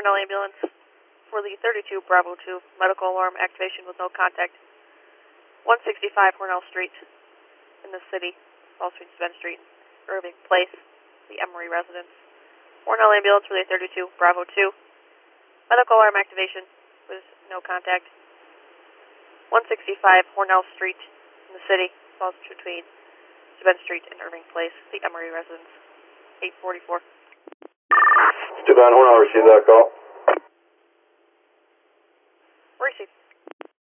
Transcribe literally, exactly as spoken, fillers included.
Hornell ambulance for the thirty-two Bravo two, medical alarm activation with no contact. one sixty-five Hornell Street in the city, Fall Street, Spence Street, Irving Place, the Emory residence. Hornell ambulance for the thirty-two Bravo two, medical alarm activation with no contact. one sixty-five Hornell Street in the city, falls between Spence Street and Irving Place, the Emory residence. eight forty-four. Two Van Hornell, receive that call.